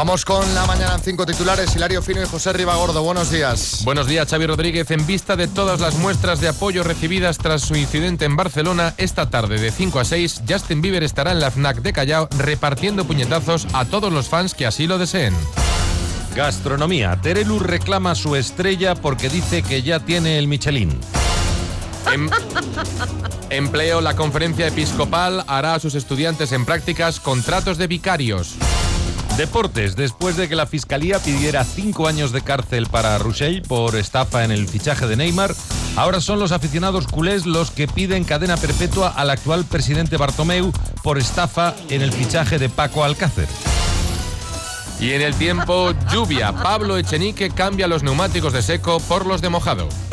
Vamos con la mañana en 5 titulares. Hilario Fino y José Ribagordo, buenos días. Buenos días, Xavi Rodríguez. En vista de todas las muestras de apoyo recibidas tras su incidente en Barcelona, esta tarde de 5 a 6, Justin Bieber estará en la FNAC de Callao repartiendo puñetazos a todos los fans que así lo deseen. Gastronomía. Terelu reclama su estrella porque dice que ya tiene el Michelin. Empleo. La conferencia episcopal hará a sus estudiantes en prácticas contratos de vicarios. Deportes. Después de que la Fiscalía pidiera 5 años de cárcel para Ruschel por estafa en el fichaje de Neymar, ahora son los aficionados culés los que piden cadena perpetua al actual presidente Bartomeu por estafa en el fichaje de Paco Alcácer. Y en el tiempo, lluvia. Pablo Echenique cambia los neumáticos de seco por los de mojado.